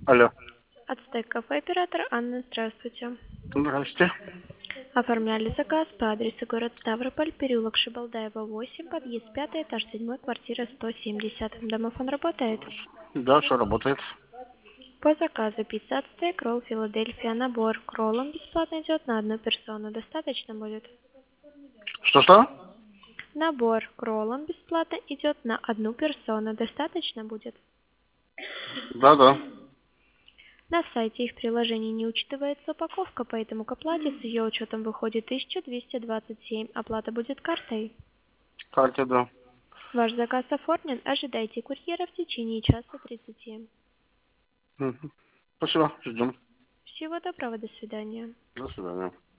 Алло. Ацтек кафе, оператор Анна, здравствуйте. Здрасте. Оформляли заказ по адресу город Ставрополь, переулок Шибалдаева, 8, подъезд 5, этаж 7, квартира 170. Домофон работает? Да, все работает. По заказу пицца Ацтек, ролл Филадельфия, набор к роллам бесплатно идет на одну персону. Достаточно будет? Что-что? Набор к роллам бесплатно идет на одну персону. Достаточно будет? Да-да. На сайте их приложений не учитывается упаковка, поэтому к оплате с ее учетом выходит 1227. Оплата будет картой. Карте, да. Ваш заказ оформлен. Ожидайте курьера в течение часа 30. Мгм. Спасибо, ждем. Всего доброго, до свидания. До свидания.